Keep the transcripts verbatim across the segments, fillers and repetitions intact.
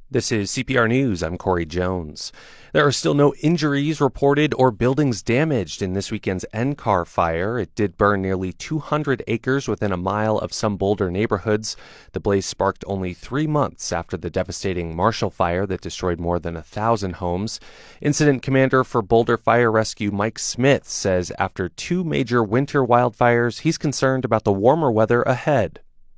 This is C P R News. I'm Corey Jones. There are still no injuries reported or buildings damaged in this weekend's N C A R fire. It did burn nearly two hundred acres within a mile of some Boulder neighborhoods. The blaze sparked only three months after the devastating Marshall fire that destroyed more than a thousand homes. Incident commander for Boulder Fire Rescue Mike Smith says after two major winter wildfires, he's concerned about the warmer weather ahead.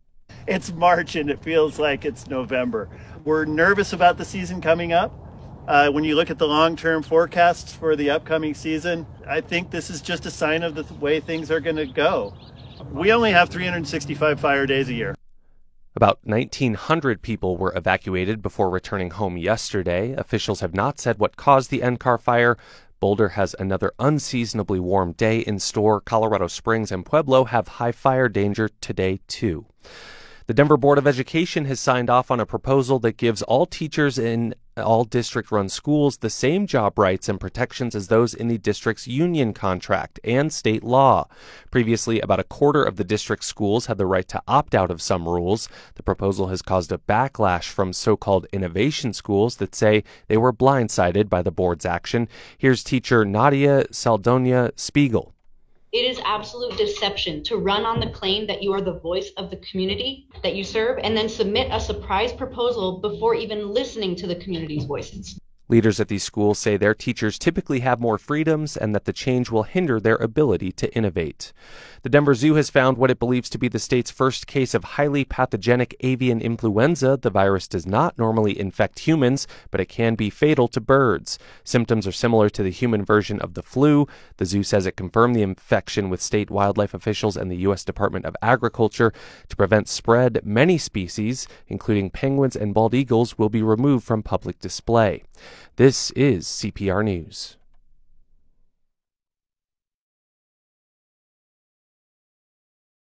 It's March and it feels like it's November. We're nervous about the season coming up. Uh, when you look at the long-term forecasts for the upcoming season, I think this is just a sign of the th- way things are going to go. We only have three hundred sixty-five fire days a year. About nineteen hundred people were evacuated before returning home yesterday. Officials have not said what caused the N C A R fire. Boulder has another unseasonably warm day in store. Colorado Springs and Pueblo have high fire danger today, too. The Denver Board of Education has signed off on a proposal that gives all teachers in all district-run schools the same job rights and protections as those in the district's union contract and state law. Previously, about a quarter of the district's schools had the right to opt out of some rules. The proposal has caused a backlash from so-called innovation schools that say they were blindsided by the board's action. Here's teacher Nadia Saldonia Spiegel. It is absolute deception to run on the claim that you are the voice of the community that you serve and then submit a surprise proposal before even listening to the community's voices. Leaders at these schools say their teachers typically have more freedoms and that the change will hinder their ability to innovate. The Denver Zoo has found what it believes to be the state's first case of highly pathogenic avian influenza. The virus does not normally infect humans, but it can be fatal to birds. Symptoms are similar to the human version of the flu. The zoo says it confirmed the infection with state wildlife officials and the U S Department of Agriculture. To prevent spread, many species, including penguins and bald eagles, will be removed from public display. This is C P R News.